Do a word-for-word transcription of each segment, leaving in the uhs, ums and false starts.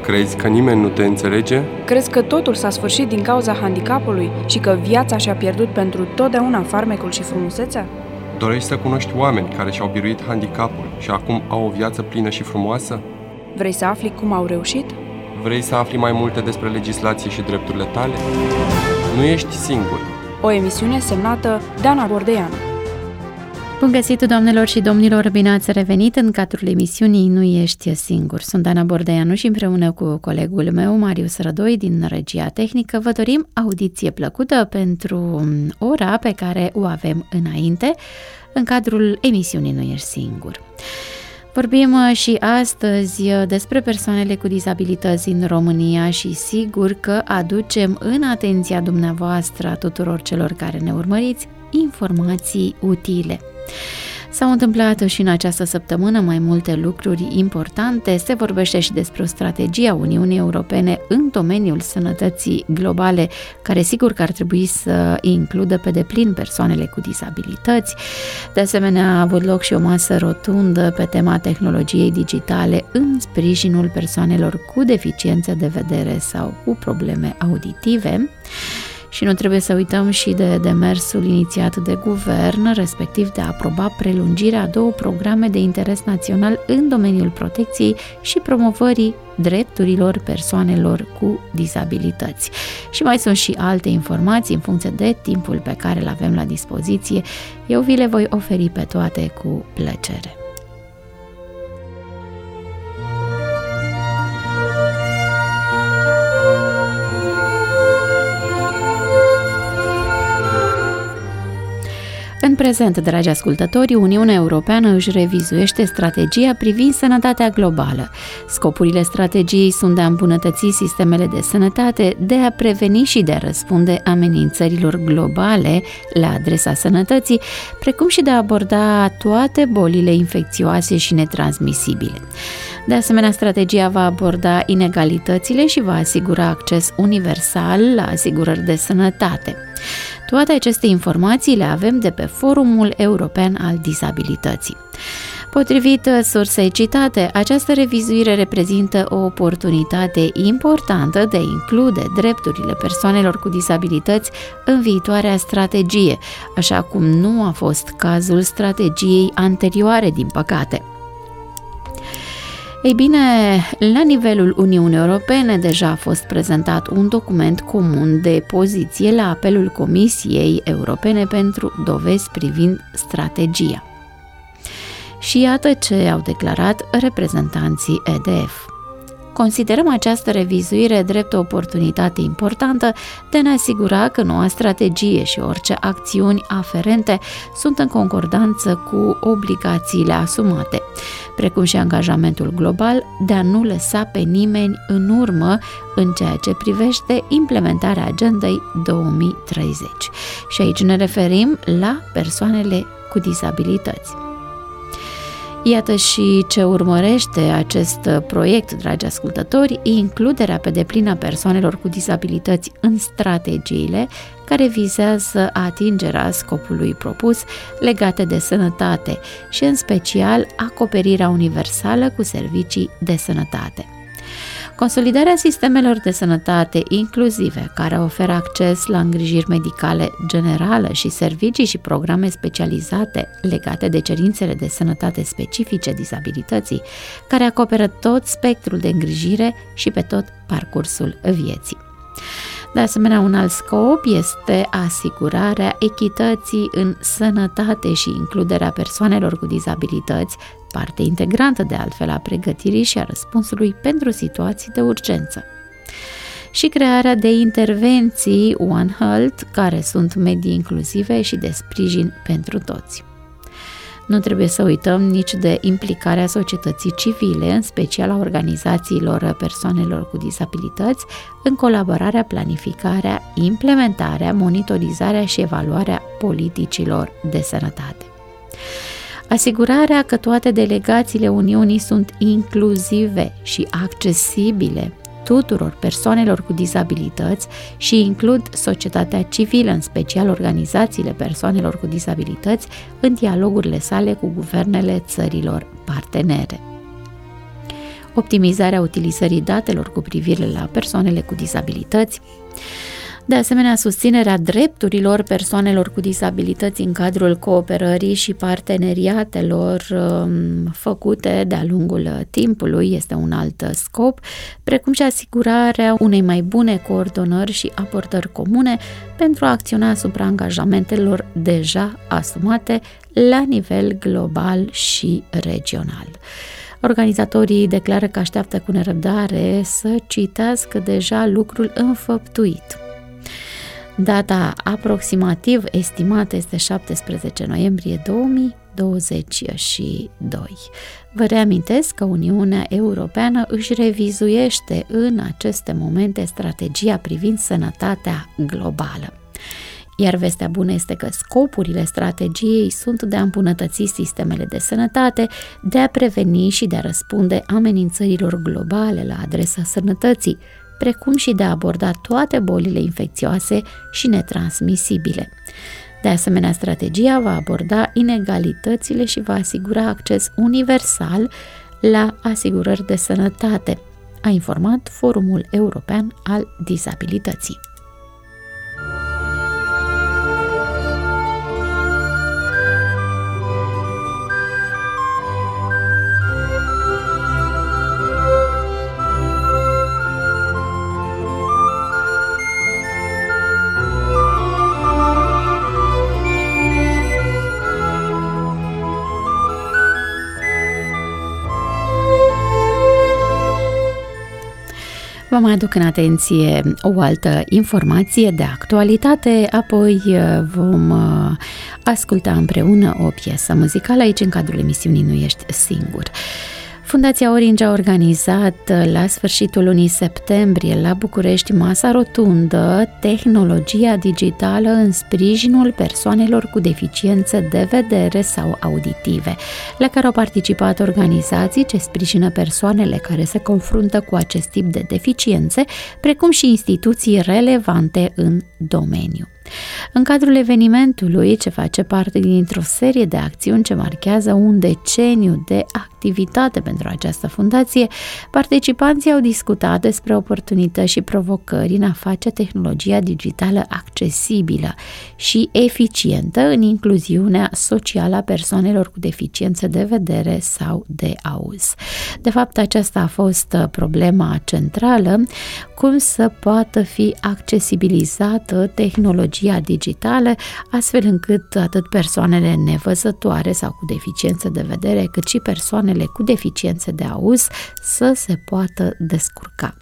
Crezi că nimeni nu te înțelege? Crezi că totul s-a sfârșit din cauza handicapului și că viața și-a pierdut pentru totdeauna farmecul și frumusețea? Dorești să cunoști oameni care și-au biruit handicapul și acum au o viață plină și frumoasă? Vrei să afli cum au reușit? Vrei să afli mai multe despre legislație și drepturile tale? Nu ești singur. O emisiune semnată Dana Bordeanu. Bun găsit, doamnelor și domnilor, bine ați revenit în cadrul emisiunii Nu ești singur. Sunt Dana Bordeanu și împreună cu colegul meu, Marius Rădoi, din Regia Tehnică, vă dorim audiție plăcută pentru ora pe care o avem înainte în cadrul emisiunii Nu ești singur. Vorbim și astăzi despre persoanele cu dizabilități în România și sigur că aducem în atenția dumneavoastră, a tuturor celor care ne urmăriți, informații utile. S-au întâmplat și în această săptămână mai multe lucruri importante. Se vorbește și despre o strategie a Uniunii Europene în domeniul sănătății globale, care sigur că ar trebui să includă pe deplin persoanele cu dizabilități. De asemenea, a avut loc și o masă rotundă pe tema tehnologiei digitale în sprijinul persoanelor cu deficiențe de vedere sau cu probleme auditive. Și nu trebuie să uităm și de demersul inițiat de guvern, respectiv de a aproba prelungirea a două programe de interes național în domeniul protecției și promovării drepturilor persoanelor cu dizabilități. Și mai sunt și alte informații în funcție de timpul pe care îl avem la dispoziție. Eu vi le voi oferi pe toate cu plăcere. În prezent, dragi ascultători, Uniunea Europeană își revizuiește strategia privind sănătatea globală. Scopurile strategiei sunt de a îmbunătăți sistemele de sănătate, de a preveni și de a răspunde amenințărilor globale la adresa sănătății, precum și de a aborda toate bolile infecțioase și netransmisibile. De asemenea, strategia va aborda inegalitățile și va asigura acces universal la asigurări de sănătate. Toate aceste informații le avem de pe Forumul European al Dizabilității. Potrivit sursei citate, această revizuire reprezintă o oportunitate importantă de a include drepturile persoanelor cu dizabilități în viitoarea strategie, așa cum nu a fost cazul strategiei anterioare, din păcate. Ei bine, la nivelul Uniunii Europene deja a fost prezentat un document comun de poziție la apelul Comisiei Europene pentru dovezi privind strategia. Și iată ce au declarat reprezentanții E D F. Considerăm această revizuire drept o oportunitate importantă de a ne asigura că noua strategie și orice acțiuni aferente sunt în concordanță cu obligațiile asumate, precum și angajamentul global de a nu lăsa pe nimeni în urmă în ceea ce privește implementarea agendei două mii treizeci. Și aici ne referim la persoanele cu dizabilități. Iată și ce urmărește acest proiect, dragi ascultători, includerea pe deplin a persoanelor cu dizabilități în strategiile care vizează atingerea scopului propus legate de sănătate și, în special, acoperirea universală cu servicii de sănătate. Consolidarea sistemelor de sănătate inclusive, care oferă acces la îngrijiri medicale generală și servicii și programe specializate legate de cerințele de sănătate specifice dizabilității, care acoperă tot spectrul de îngrijire și pe tot parcursul vieții. De asemenea, un alt scop este asigurarea echității în sănătate și includerea persoanelor cu dizabilități, parte integrantă de altfel a pregătirii și a răspunsului pentru situații de urgență. Și crearea de intervenții One Health, care sunt medii inclusive și de sprijin pentru toți. Nu trebuie să uităm nici de implicarea societății civile, în special a organizațiilor persoanelor cu dizabilități, în colaborarea, planificarea, implementarea, monitorizarea și evaluarea politicilor de sănătate. Asigurarea că toate delegațiile Uniunii sunt inclusive și accesibile tuturor persoanelor cu dizabilități și includ societatea civilă, în special organizațiile persoanelor cu dizabilități, în dialogurile sale cu guvernele țărilor partenere. optimizarea utilizării datelor cu privire la persoanele cu dizabilități, de asemenea susținerea drepturilor persoanelor cu dizabilități în cadrul cooperării și parteneriatelor um, făcute de-a lungul timpului este un alt scop, precum și asigurarea unei mai bune coordonări și abordări comune pentru a acționa asupra angajamentelor deja asumate la nivel global și regional. Organizatorii declară că așteaptă cu nerăbdare să citească deja lucrul înfăptuit. Data aproximativ estimată este șaptesprezece noiembrie două mii douăzeci și doi. Vă reamintesc că Uniunea Europeană își revizuiește în aceste momente strategia privind sănătatea globală. Iar vestea bună este că scopurile strategiei sunt de a îmbunătăți sistemele de sănătate, de a preveni și de a răspunde amenințărilor globale la adresa sănătății, precum și de a aborda toate bolile infecțioase și netransmisibile. De asemenea, strategia va aborda inegalitățile și va asigura acces universal la asigurări de sănătate, a informat Forumul European al Dizabilității. Vă mai aduc în atenție o altă informație de actualitate, apoi vom asculta împreună o piesă muzicală aici în cadrul emisiunii Nu ești singur. Fundația Orange a organizat la sfârșitul lunii septembrie la București masa rotundă Tehnologia digitală în sprijinul persoanelor cu deficiențe de vedere sau auditive, la care au participat organizații ce sprijină persoanele care se confruntă cu acest tip de deficiențe, precum și instituții relevante în domeniu. În cadrul evenimentului, ce face parte dintr-o serie de acțiuni ce marchează un deceniu de activitate pentru această fundație, participanții au discutat despre oportunități și provocări în a face tehnologia digitală accesibilă și eficientă în incluziunea socială a persoanelor cu deficiențe de vedere sau de auz. De fapt, aceasta a fost problema centrală, cum să poată fi accesibilizată tehnologia digitală, astfel încât atât persoanele nevăzătoare sau cu deficiențe de vedere, cât și persoanele cu deficiențe de auz să se poată descurca.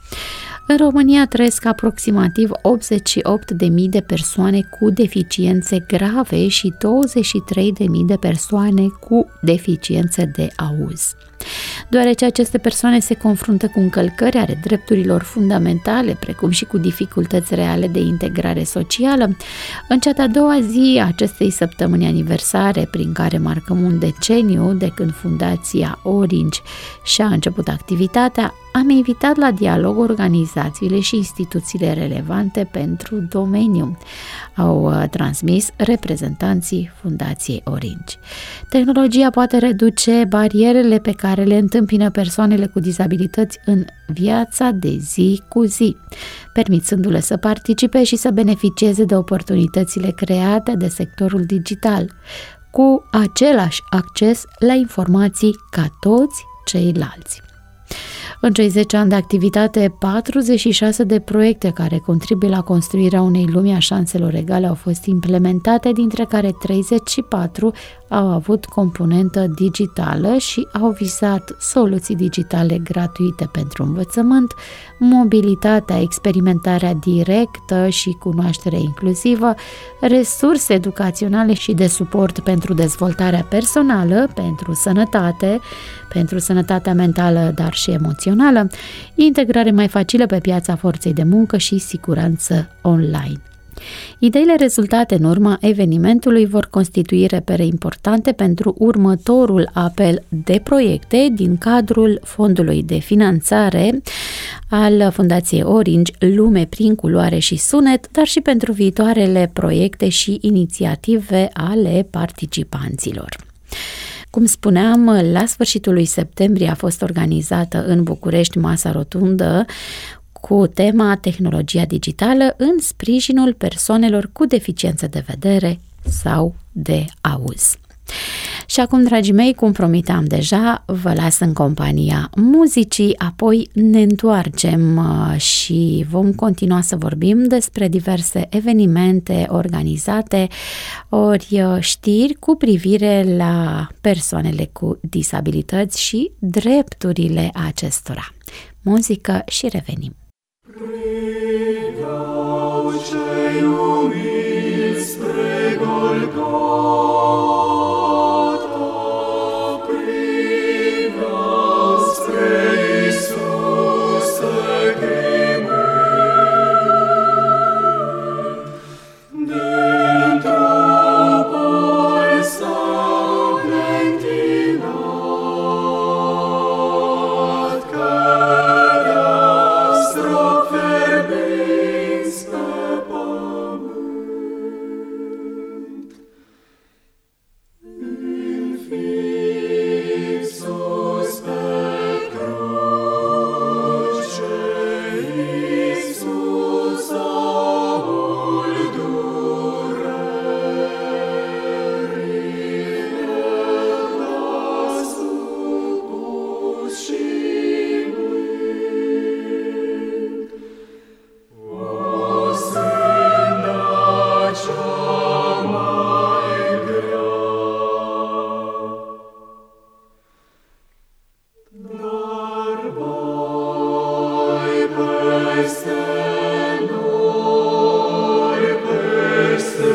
În România trăiesc aproximativ optzeci și opt de mii de persoane cu deficiențe grave și douăzeci și trei de mii de persoane cu deficiențe de auz. Deoarece aceste persoane se confruntă cu încălcări ale drepturilor fundamentale, precum și cu dificultăți reale de integrare socială, în cea de-a doua zi a acestei săptămâni aniversare, prin care marcăm un deceniu de când Fundația Orange și-a început activitatea, am invitat la dialog organizațiile și instituțiile relevante pentru domeniu, au transmis reprezentanții Fundației Orange. Tehnologia poate reduce barierele pe care le întâmpină persoanele cu dizabilități în viața de zi cu zi, permițându-le să participe și să beneficieze de oportunitățile create de sectorul digital, cu același acces la informații ca toți ceilalți. În cei zece ani de activitate, patruzeci și șase de proiecte care contribuie la construirea unei lumi a șanselor egale au fost implementate, dintre care treizeci și patru au avut componentă digitală și au vizat soluții digitale gratuite pentru învățământ, mobilitatea, experimentarea directă și cunoașterea inclusivă, resurse educaționale și de suport pentru dezvoltarea personală, pentru sănătate, pentru sănătatea mentală, dar și emoțională, integrare mai facilă pe piața forței de muncă și siguranță online. Ideile rezultate în urma evenimentului vor constitui repere importante pentru următorul apel de proiecte din cadrul Fondului de Finanțare al Fundației Orange, Lume prin culoare și sunet, dar și pentru viitoarele proiecte și inițiative ale participanților. Cum spuneam, la sfârșitul lui septembrie a fost organizată în București masa rotundă cu tema Tehnologia digitală în sprijinul persoanelor cu deficiențe de vedere sau de auz. Și acum, dragii mei, cum promiteam deja, vă las în compania muzicii, apoi ne întoarcem și vom continua să vorbim despre diverse evenimente organizate, ori știri cu privire la persoanele cu disabilități și drepturile acestora. Muzică și revenim. Priveau cei umili spre Golgota, priveau spre Iisuse chemând, din trupul său neîntinat, cădea strop fierbinți pe pământ. Înfig sus pe cruce, Iisus omul durerii, era supus și mânt. O sânda cea mai grea, dar vai peste noi, peste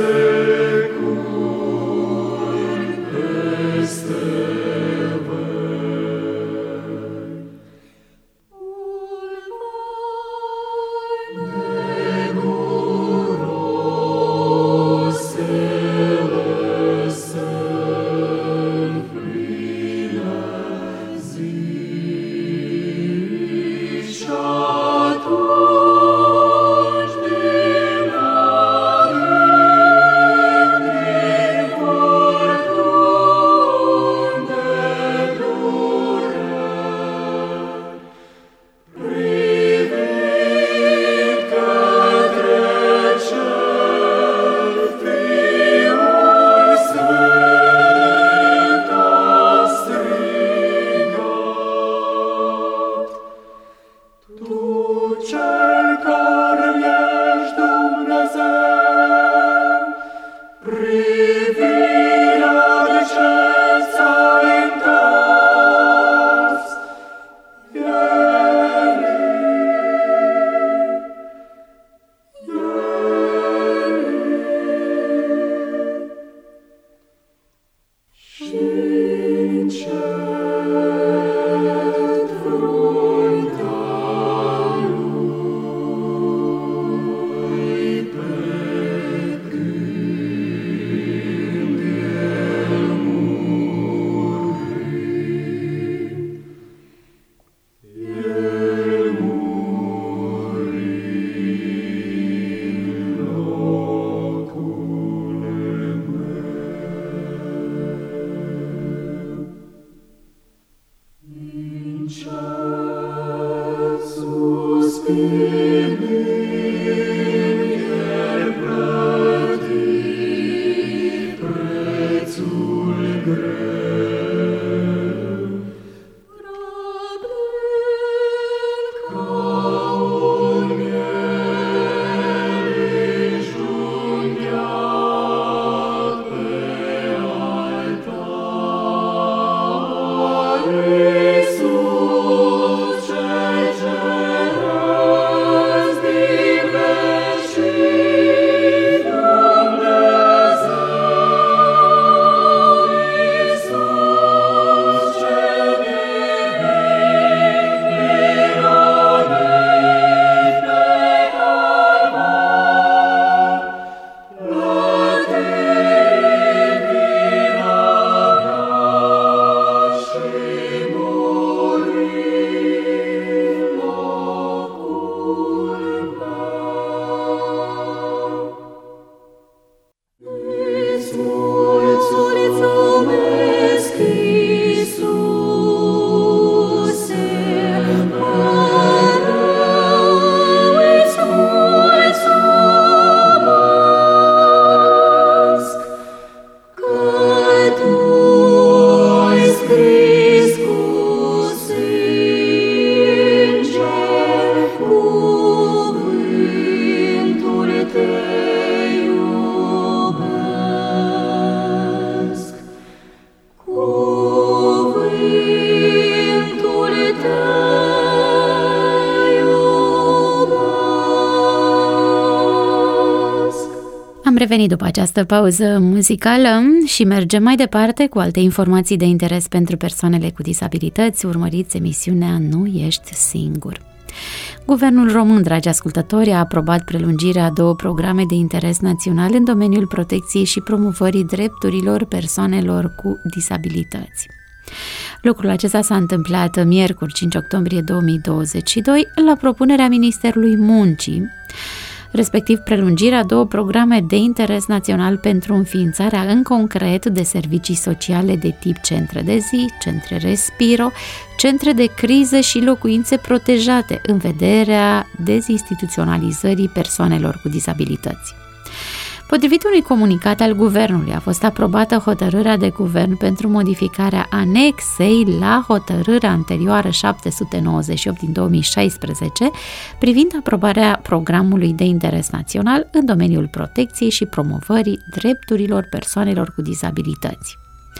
cui, peste văi. Neguros ele sunt pline zi, și atunci din adânc, din furtuni de dureri, privind către cer, Fiul Sfânt a strigat: Tu cel care ești Dumnezeu, privirea de ce ți-ai întors, Eli, Eli. Și încet fruntea lui pe când el muri. El muri în locul meu. Încet suspinând, el plăti prețul greu, răbdând ca un miel înjunghiat pe altar. Iisus, cel ceresc Am revenit după această pauză muzicală și mergem mai departe cu alte informații de interes pentru persoanele cu dizabilități. Urmăriți emisiunea Nu ești singur. Guvernul român, dragi ascultători, a aprobat prelungirea a două programe de interes național în domeniul protecției și promovării drepturilor persoanelor cu dizabilități. Lucrul acesta s-a întâmplat miercuri, cinci octombrie două mii douăzeci și doi, la propunerea Ministerului Muncii, respectiv prelungirea două programe de interes național pentru înființarea în concret de servicii sociale de tip centre de zi, centre Respiro, centre de criză și locuințe protejate în vederea dezinstituționalizării persoanelor cu dizabilități. Potrivit unui comunicat al Guvernului, a fost aprobată hotărârea de guvern pentru modificarea anexei la hotărârea anterioară șapte sute nouăzeci și opt din două mii șaisprezece privind aprobarea programului de interes național în domeniul protecției și promovării drepturilor persoanelor cu dizabilități.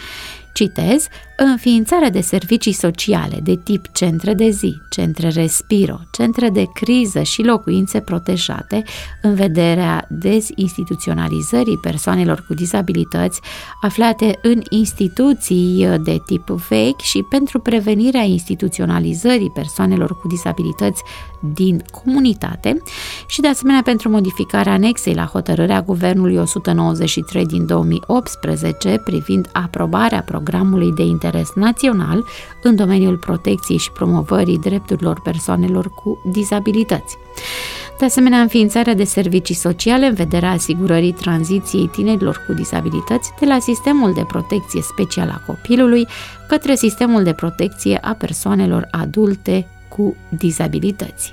Citez, înființarea de servicii sociale de tip centre de zi, centre Respiro, centre de criză și locuințe protejate în vederea dezinstituționalizării persoanelor cu dizabilități aflate în instituții de tip vechi și pentru prevenirea instituționalizării persoanelor cu dizabilități din comunitate și de asemenea pentru modificarea anexei la hotărârea Guvernului o sută nouăzeci și trei din două mii optsprezece privind aprobarea programului de interes național în domeniul protecției și promovării drepturilor persoanelor cu dizabilități. De asemenea, înființarea de servicii sociale în vederea asigurării tranziției tinerilor cu dizabilități de la sistemul de protecție special a copilului către sistemul de protecție a persoanelor adulte cu dizabilități.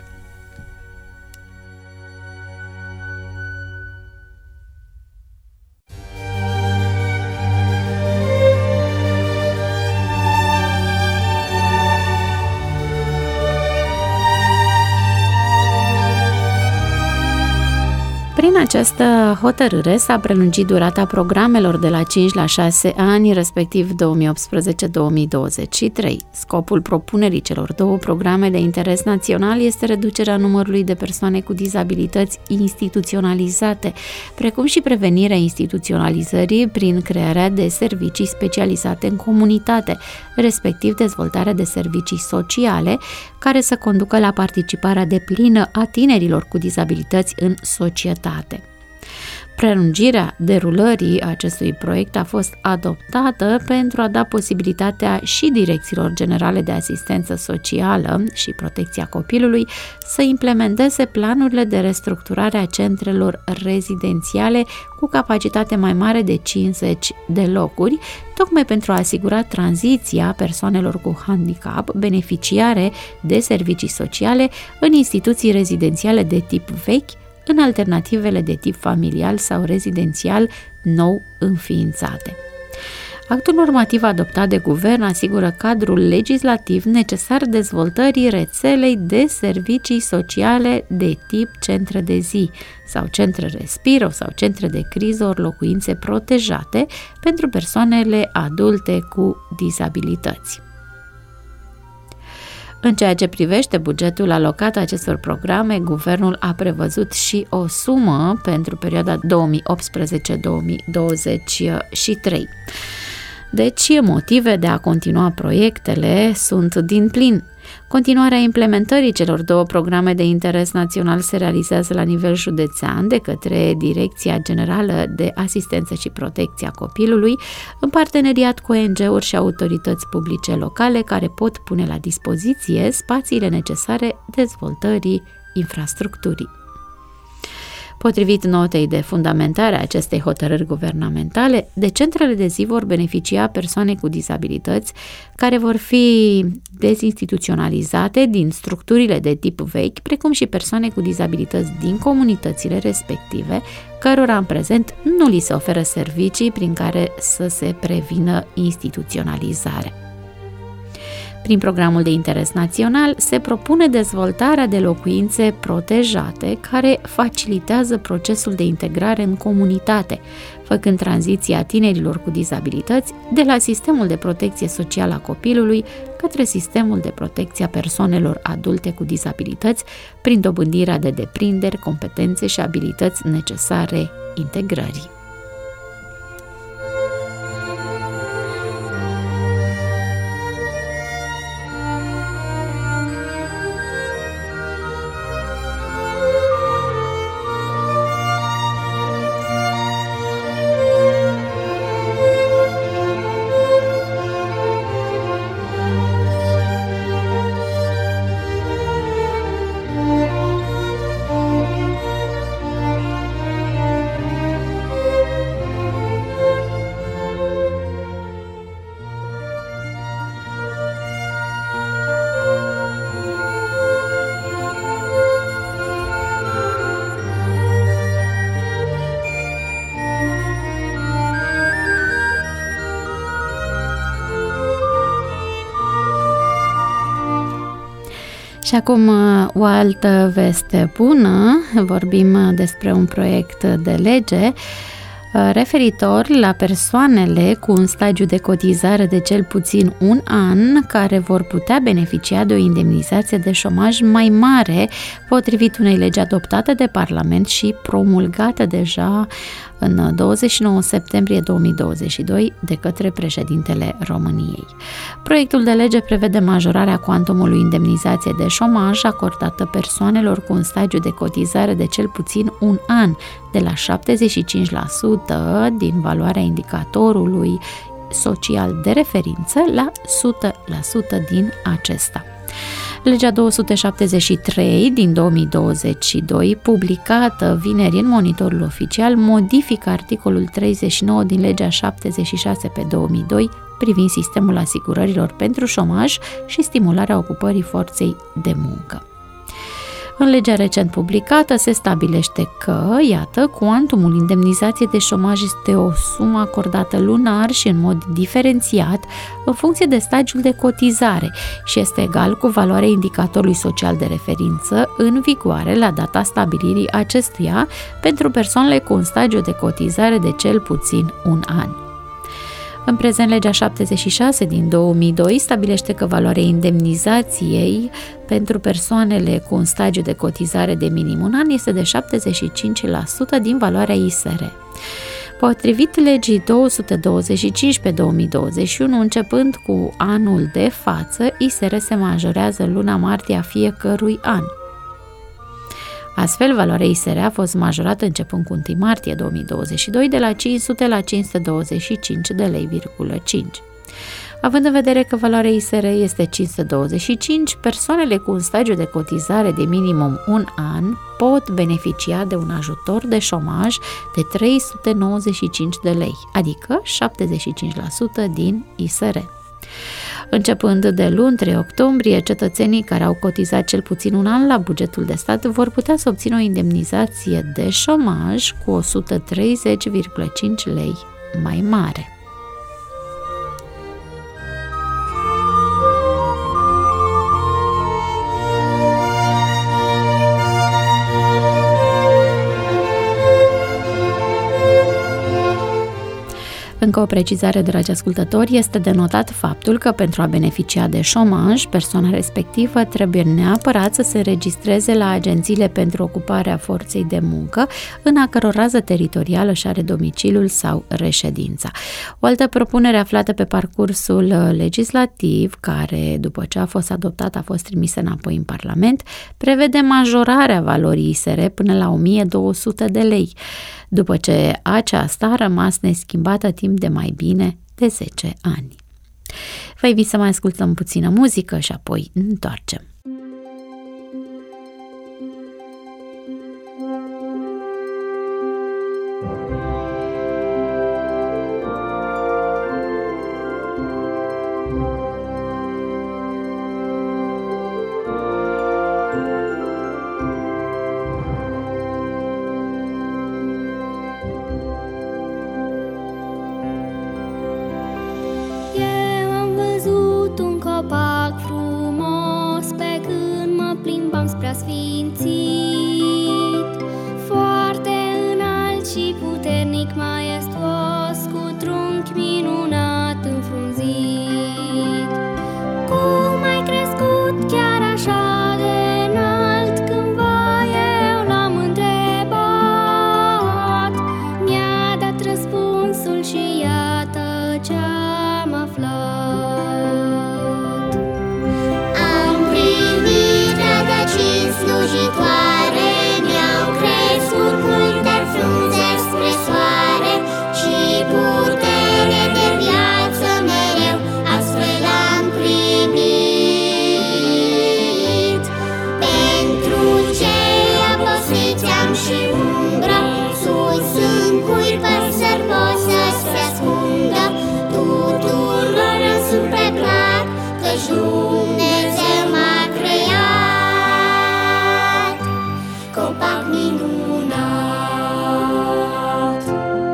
Prin această hotărâre s-a prelungit durata programelor de la cinci la șase ani, respectiv două mii optsprezece două mii douăzeci și trei. Scopul propunerii celor două programe de interes național este reducerea numărului de persoane cu dizabilități instituționalizate, precum și prevenirea instituționalizării prin crearea de servicii specializate în comunitate, respectiv dezvoltarea de servicii sociale care să conducă la participarea deplină a tinerilor cu dizabilități în societate. Prelungirea derulării acestui proiect a fost adoptată pentru a da posibilitatea și direcțiilor generale de asistență socială și protecția copilului să implementeze planurile de restructurare a centrelor rezidențiale cu capacitate mai mare de cincizeci de locuri, tocmai pentru a asigura tranziția persoanelor cu handicap beneficiare de servicii sociale în instituții rezidențiale de tip vechi, în alternativele de tip familial sau rezidențial nou înființate. Actul normativ adoptat de guvern asigură cadrul legislativ necesar dezvoltării rețelei de servicii sociale de tip centre de zi sau centre Respiro sau centre de criză ori locuințe protejate pentru persoanele adulte cu dizabilități. În ceea ce privește bugetul alocat acestor programe, guvernul a prevăzut și o sumă pentru perioada două mii optsprezece două mii douăzeci și trei. Deci, motive de a continua proiectele sunt din plin. Continuarea implementării celor două programe de interes național se realizează la nivel județean de către Direcția Generală de Asistență și Protecția Copilului, în parteneriat cu O N G-uri și autorități publice locale care pot pune la dispoziție spațiile necesare dezvoltării infrastructurii. Potrivit notei de fundamentare a acestei hotărâri guvernamentale, de centrele de zi vor beneficia persoane cu dizabilități care vor fi dezinstituționalizate din structurile de tip vechi, precum și persoane cu dizabilități din comunitățile respective, cărora în prezent nu li se oferă servicii prin care să se prevină instituționalizarea. Prin programul de interes național se propune dezvoltarea de locuințe protejate care facilitează procesul de integrare în comunitate, făcând tranziția tinerilor cu dizabilități de la sistemul de protecție socială a copilului către sistemul de protecție a persoanelor adulte cu dizabilități, prin dobândirea de deprinderi, competențe și abilități necesare integrării. Și acum o altă veste bună, vorbim despre un proiect de lege referitor la persoanele cu un stagiu de cotizare de cel puțin un an care vor putea beneficia de o indemnizație de șomaj mai mare potrivit unei legi adoptate de Parlament și promulgată deja în douăzeci și nouă septembrie două mii douăzeci și doi de către președintele României. Proiectul de lege prevede majorarea cuantumului indemnizației de șomaj acordată persoanelor cu un stagiu de cotizare de cel puțin un an, de la șaptezeci și cinci la sută din valoarea indicatorului social de referință la o sută la sută din acesta. Legea două sute șaptezeci și trei din două mii douăzeci și doi, publicată vineri în Monitorul Oficial, modifică articolul treizeci și nouă din legea șaptezeci și șase pe două mii doi privind sistemul asigurărilor pentru șomaj și stimularea ocupării forței de muncă. În legea recent publicată se stabilește că, iată, cuantumul indemnizației de șomaj este o sumă acordată lunar și în mod diferențiat în funcție de stagiul de cotizare și este egal cu valoarea indicatorului social de referință în vigoare la data stabilirii acestuia pentru persoanele cu un stagiu de cotizare de cel puțin un an. În prezent, legea șaptezeci și șase din două mii doi stabilește că valoarea indemnizației pentru persoanele cu un stagiu de cotizare de minim un an este de șaptezeci și cinci la sută din valoarea I S R. Potrivit legii două sute douăzeci și cinci pe două mii douăzeci și unu, începând cu anul de față, I S R se majorează în luna martie a fiecărui an. Astfel, valoarea I S R a fost majorată începând cu întâi martie două mii douăzeci și doi de la cinci sute la cinci sute douăzeci și cinci de lei, cinci. Având în vedere că valoarea I S R este cinci sute douăzeci și cinci, persoanele cu un stagiu de cotizare de minimum un an pot beneficia de un ajutor de șomaj de trei sute nouăzeci și cinci de lei, adică șaptezeci și cinci la sută din I S R. Începând de luni trei octombrie, cetățenii care au cotizat cel puțin un an la bugetul de stat vor putea să obțină o indemnizație de șomaj cu o sută treizeci virgulă cinci lei mai mare. Încă o precizare, dragi ascultători, este de notat faptul că pentru a beneficia de șomaj, persoana respectivă trebuie neapărat să se înregistreze la agențiile pentru ocuparea forței de muncă, în a căror rază teritorială și are domiciliul sau reședința. O altă propunere aflată pe parcursul legislativ, care după ce a fost adoptată a fost trimisă înapoi în Parlament, prevede majorarea valorii I S R până la o mie două sute de lei, după ce aceasta a rămas neschimbată timp de mai bine de zece ani. Vă invit să mai ascultăm puțină muzică și apoi ne întoarcem. Eu am văzut un copac prea sfințit, foarte înalt și puternic, maestos, cu trunchi minunat înfrunzit. Cum ai crescut chiar așa de înalt? Cândva eu l-am întrebat, mi-a dat răspunsul și iată ce-am aflat. Am primit rădăcini slujitoare, mi-au crescut multe frunze spre soare și putere de viață mereu, astfel am primit. Pentru cei obosiți am și umbră, sus în cui păsări pot să se ascundă. Tuturor îmi sunt pe plac, căci Dumnezeu m-a creat, copac minunat.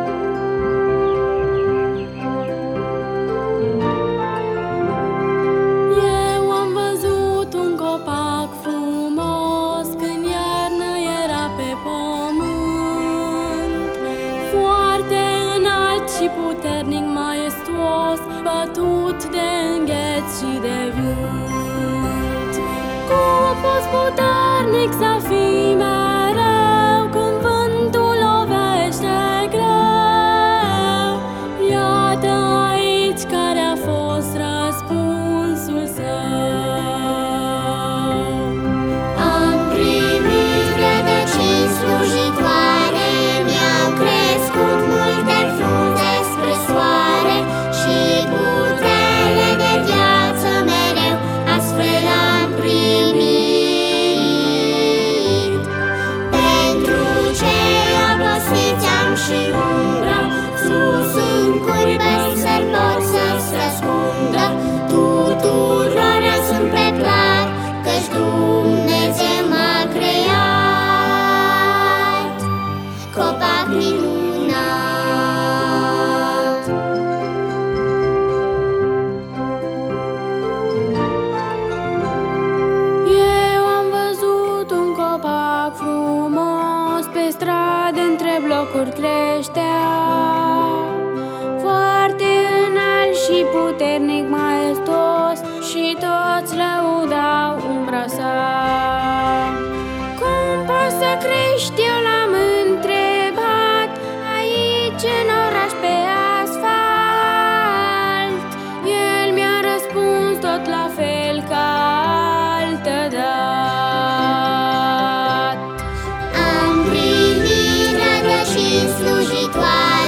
Eu am văzut un copac frumos când iarnă era pe pământ, foarte înalt și puternic, maestos, bătut de îngheț și de vânt. Cum poți puternic să fii mereu când vântul lovește greu? Iată aici care a fost răspunsul său. Am primit rădăcini slujitoare, mi-au crescut multe frunze spre soare și putere de viață mereu, astfel am primit. Pentru cei obosiți am și umbră, sus în cui păsări pot să se ascundă. Tuturor îmi sunt pe plac, căci Dumnezeu m-a creat, copac minunat. Eu am văzut un copac frumos, pe stradă între blocuri creștea, foarte înalt și puternic, maestos, și toți lăudau umbra sa. Cum poți să crești, eu l-am întrebat, aici în oraș pe asfalt? El mi-a răspuns tot la fel ca altădată. Am primit rădăcini slujitoare,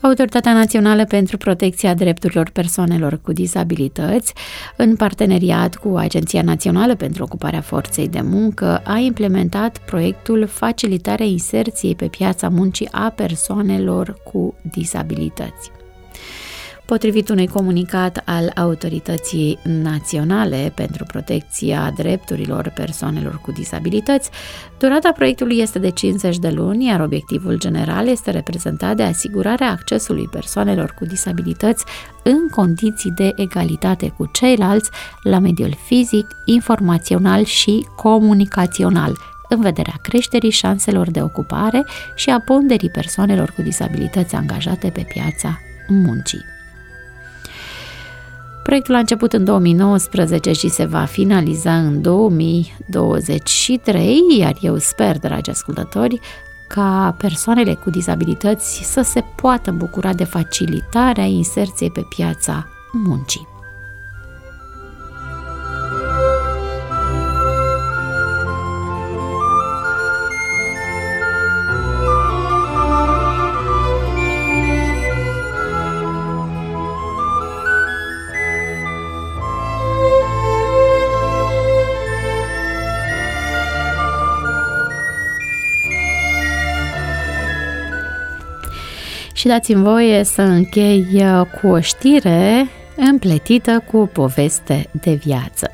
Autoritatea Națională pentru Protecția Drepturilor Persoanelor cu Dizabilități, în parteneriat cu Agenția Națională pentru Ocuparea Forței de Muncă, a implementat proiectul Facilitarea inserției pe piața muncii a persoanelor cu dizabilități. Potrivit unui comunicat al Autorității Naționale pentru Protecția Drepturilor Persoanelor cu Dizabilități, durata proiectului este de cincizeci de luni, iar obiectivul general este reprezentat de asigurarea accesului persoanelor cu dizabilități în condiții de egalitate cu ceilalți la mediul fizic, informațional și comunicațional, în vederea creșterii șanselor de ocupare și a ponderii persoanelor cu dizabilități angajate pe piața muncii. Proiectul a început în două mii nouăsprezece și se va finaliza în două mii douăzeci și trei, iar eu sper, dragi ascultători, ca persoanele cu dizabilități să se poată bucura de facilitarea inserției pe piața muncii. Și dați-mi voie să închei cu o știre împletită cu o poveste de viață.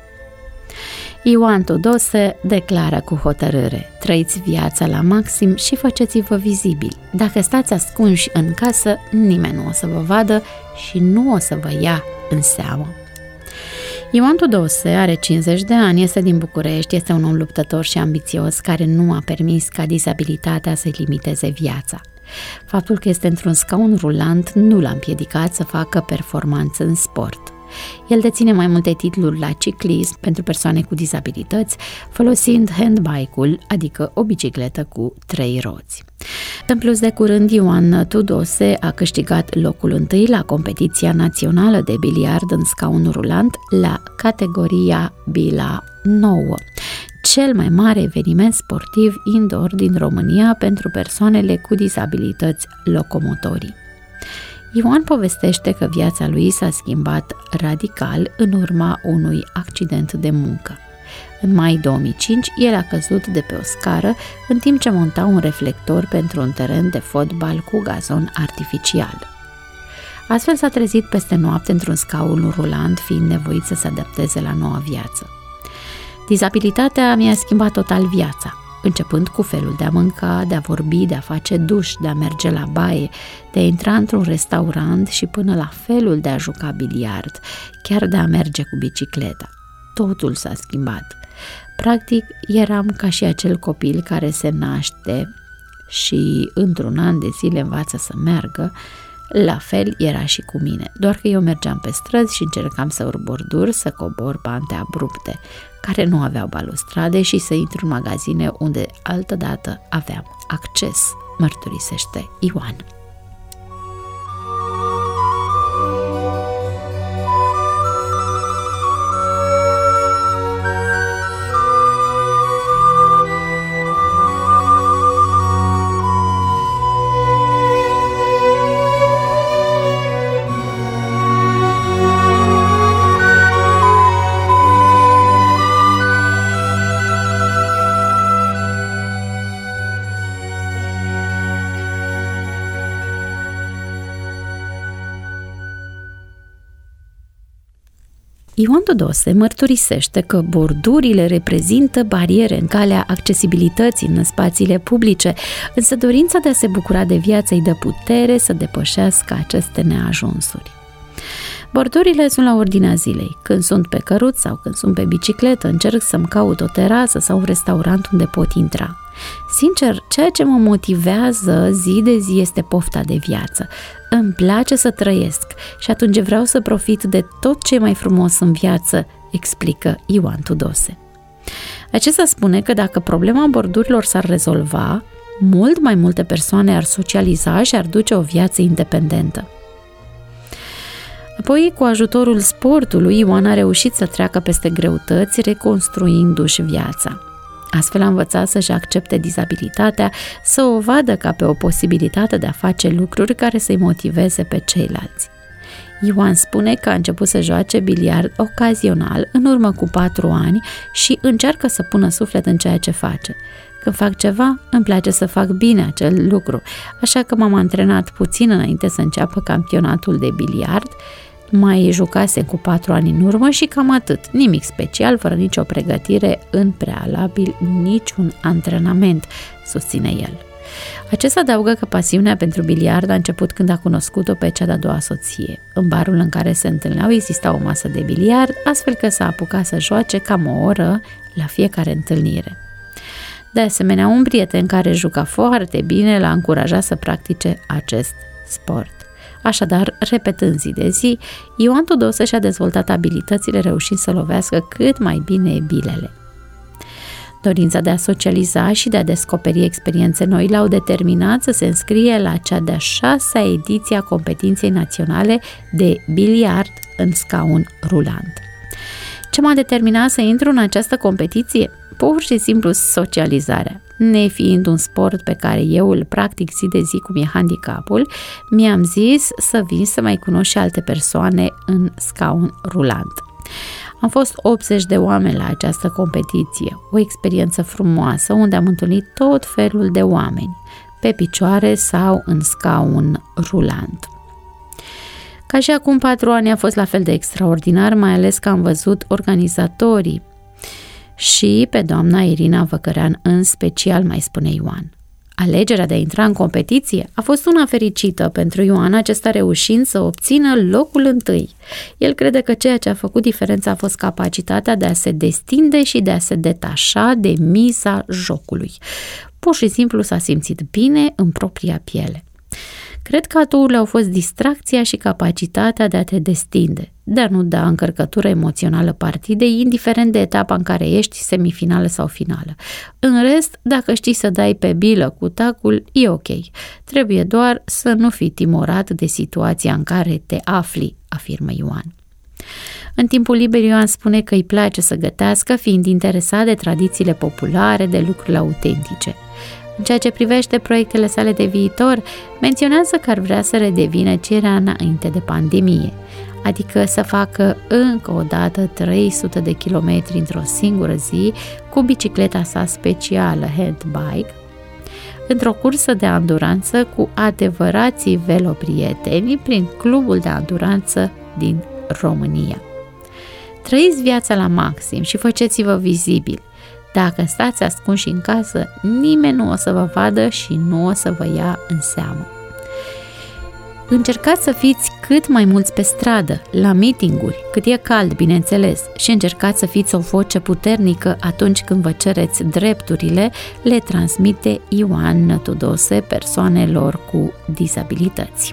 Ioan Tudose declară cu hotărâre: trăiți viața la maxim și faceți-vă vizibili. Dacă stați ascunși în casă, nimeni nu o să vă vadă și nu o să vă ia în seamă. Ioan Tudose are cincizeci de ani, este din București, este un om luptător și ambițios care nu a permis ca dizabilitatea să-i limiteze viața. Faptul că este într-un scaun rulant nu l-a împiedicat să facă performanță în sport. El deține mai multe titluri la ciclism pentru persoane cu dizabilități, folosind handbike-ul, adică o bicicletă cu trei roți. În plus, de curând, Ioan Tudose a câștigat locul întâi la competiția națională de biliard în scaun rulant la categoria Bila nouă, cel mai mare eveniment sportiv indoor din România pentru persoanele cu dizabilități locomotorii. Ioan povestește că viața lui s-a schimbat radical în urma unui accident de muncă. În mai două mii cinci, el a căzut de pe o scară în timp ce monta un reflector pentru un teren de fotbal cu gazon artificial. Astfel s-a trezit peste noapte într-un scaun rulant, fiind nevoit să se adapteze la noua viață. Dizabilitatea mi-a schimbat total viața, începând cu felul de a mânca, de a vorbi, de a face duș, de a merge la baie, de a intra într-un restaurant și până la felul de a juca biliard, chiar de a merge cu bicicleta. Totul s-a schimbat. Practic, eram ca și acel copil care se naște și într-un an de zile învață să meargă. La fel era și cu mine, doar că eu mergeam pe străzi și încercam să urc borduri, să cobor pante abrupte, care nu aveau balustrade și să intru în magazine unde altădată aveam acces, mărturisește Ioan. Ioan Tudose mărturisește că bordurile reprezintă bariere în calea accesibilității în spațiile publice, însă dorința de a se bucura de viață îi dă putere să depășească aceste neajunsuri. Bordurile sunt la ordinea zilei. Când sunt pe căruț sau când sunt pe bicicletă, încerc să-mi caut o terasă sau un restaurant unde pot intra. Sincer, ceea ce mă motivează zi de zi este pofta de viață. Îmi place să trăiesc și atunci vreau să profit de tot ce e mai frumos în viață, explică Ioan Tudose. Acesta spune că dacă problema bordurilor s-ar rezolva, mult mai multe persoane ar socializa și ar duce o viață independentă. Apoi, cu ajutorul sportului, Ioan a reușit să treacă peste greutăți, reconstruindu-și viața. Astfel a învățat să-și accepte dizabilitatea, să o vadă ca pe o posibilitate de a face lucruri care să-i motiveze pe ceilalți. Ioan spune că a început să joace biliard ocazional în urmă cu patru ani și încearcă să pună suflet în ceea ce face. Când fac ceva, îmi place să fac bine acel lucru, așa că m-am antrenat puțin înainte să înceapă campionatul de biliard. Mai jucasem cu patru ani în urmă și cam atât, nimic special, fără nicio pregătire în prealabil, niciun antrenament, susține el. Acesta adaugă că pasiunea pentru biliard a început când a cunoscut-o pe cea de-a doua soție. În barul în care se întâlneau exista o masă de biliard, astfel că s-a apucat să joace cam o oră la fiecare întâlnire. De asemenea, un prieten care juca foarte bine l-a încurajat să practice acest sport. Așadar, repetând zi de zi, Ioan Tudose și-a dezvoltat abilitățile reușind să lovească cât mai bine bilele. Dorința de a socializa și de a descoperi experiențe noi l-au determinat să se înscrie la cea de-a șasea ediție a competiției naționale de biliard în scaun rulant. Ce m-a determinat să intru în această competiție? Pur și simplu socializarea. Nefiind un sport pe care eu îl practic zi de zi cum e handicapul, mi-am zis să vin să mai cunosc și alte persoane în scaun rulant. Am fost optzeci de oameni la această competiție, o experiență frumoasă unde am întâlnit tot felul de oameni, pe picioare sau în scaun rulant. Ca și acum patru ani a fost la fel de extraordinar, mai ales că am văzut organizatorii și pe doamna Irina Văcărean în special, mai spune Ioan. Alegerea de a intra în competiție a fost una fericită pentru Ioan, acesta reușind să obțină locul întâi. El crede că ceea ce a făcut diferența a fost capacitatea de a se destinde și de a se detașa de miza jocului. Pur și simplu s-a simțit bine în propria piele. Cred că aturile au fost distracția și capacitatea de a te destinde, de a nu da încărcătură emoțională partidei, indiferent de etapa în care ești, semifinală sau finală. În rest, dacă știi să dai pe bilă cu tacul, e ok. Trebuie doar să nu fii timorat de situația în care te afli, afirmă Ioan. În timpul liber, Ioan spune că îi place să gătească, fiind interesat de tradițiile populare, de lucrurile autentice. În ceea ce privește proiectele sale de viitor, menționează că ar vrea să redevină ce era înainte de pandemie, adică să facă încă o dată trei sute de kilometri într-o singură zi cu bicicleta sa specială handbike, într-o cursă de anduranță cu adevărații veloprieteni prin clubul de anduranță din România. Trăiți viața la maxim și faceți-vă vizibil. Dacă stați ascunși în casă, nimeni nu o să vă vadă și nu o să vă ia în seamă. Încercați să fiți cât mai mulți pe stradă, la meeting-uri, cât e cald, bineînțeles, și încercați să fiți o voce puternică atunci când vă cereți drepturile, le transmite Ioan Tudose persoanelor cu dizabilități.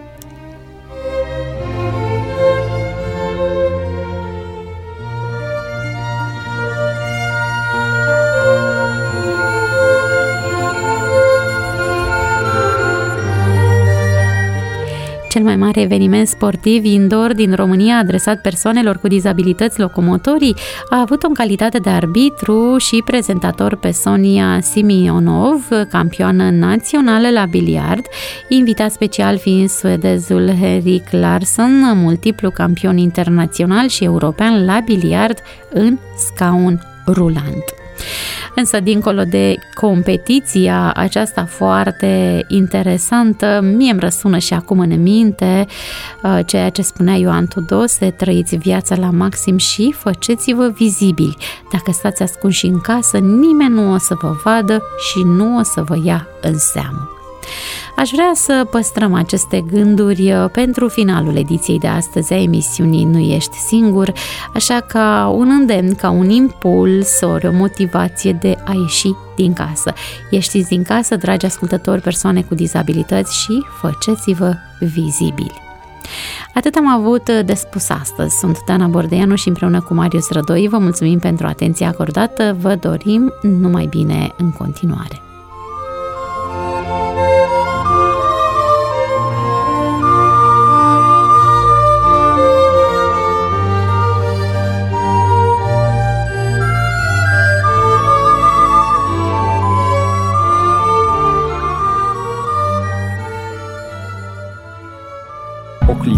Cel mai mare eveniment sportiv indoor din România adresat persoanelor cu dizabilități locomotorii a avut-o în calitate de arbitru și prezentator pe Sonia Simionov, campioană națională la biliard, invitat special fiind suedezul Henrik Larsson, multiplu campion internațional și european la biliard în scaun rulant. Însă, dincolo de competiția aceasta foarte interesantă, mie îmi răsună și acum în minte uh, ceea ce spunea Ioan Tudose: trăiți viața la maxim și faceți-vă vizibili. Dacă stați ascunși în casă, nimeni nu o să vă vadă și nu o să vă ia în seamă. Aș vrea să păstrăm aceste gânduri pentru finalul ediției de astăzi a emisiunii Nu ești singur, așa ca un îndemn, ca un impuls, ori o motivație de a ieși din casă. Ieșiți din casă, dragi ascultători, persoane cu dizabilități, și faceți-vă vizibili. Atât am avut de spus astăzi. Sunt Dana Bordeanu și împreună cu Marius Rădoi vă mulțumim pentru atenția acordată, vă dorim numai bine în continuare.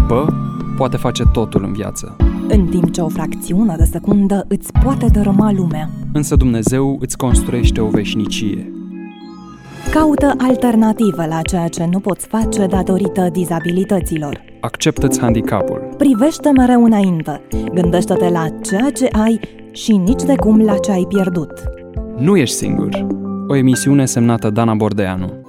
clipă poate face totul în viață. În timp ce o fracțiune de secundă îți poate dărâma lumea. Însă Dumnezeu îți construiește o veșnicie. Caută alternative la ceea ce nu poți face datorită dizabilităților. Acceptă-ți handicapul. Privește mereu înainte. Gândește-te la ceea ce ai și nici de cum la ce ai pierdut. Nu ești singur. O emisiune semnată Dana Bordeanu.